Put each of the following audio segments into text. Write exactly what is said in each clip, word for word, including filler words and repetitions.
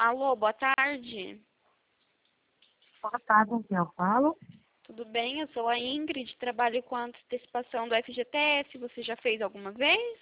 Alô, boa tarde. Boa tarde, com quem eu falo? Tudo bem? Eu sou a Ingrid, trabalho com a antecipação do F G T S. Você já fez alguma vez?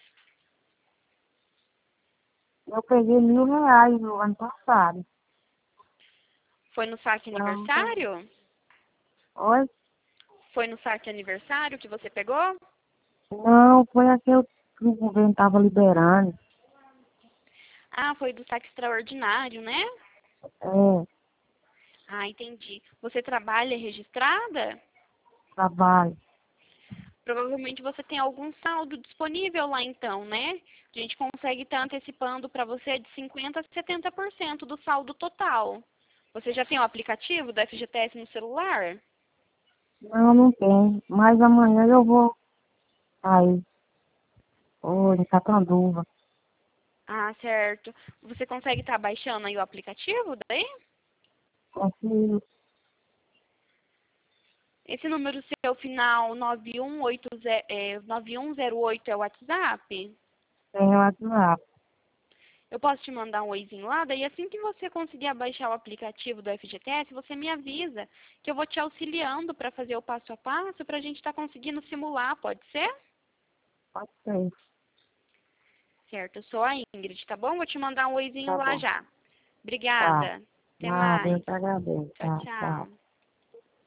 Eu peguei mil reais no ano passado. Foi no saque Não, não peguei. aniversário? Oi? Foi no saque aniversário que você pegou? Não, foi aquele que o governo estava liberando. Ah, foi do saque extraordinário, né? É, Ah, entendi. Você trabalha registrada? trabalho. Provavelmente você tem algum saldo disponível lá então, né? A gente consegue estar antecipando para você de cinquenta por cento a setenta por cento do saldo total. Você já tem o aplicativo do F G T S no celular? Não, não tem. Mas amanhã eu vou aí. Ô, em Catanduva. Ah, certo. Você consegue estar baixando aí o aplicativo daí? Consigo. Esse número seu final nove um oito zero, é, nove um zero oito é o WhatsApp? Tem o WhatsApp. Eu posso te mandar um oizinho lá, daí assim que você conseguir baixar o aplicativo do F G T S, você me avisa que eu vou te auxiliando para fazer o passo a passo para a gente estar conseguindo simular, pode ser? Pode ser. Certo, eu sou a Ingrid, tá bom? Vou te mandar um oizinho Tá lá bom. já. Tá. Obrigada. Até Nada, eu mais. te agradeço. Tchau, Tá, tchau. tchau.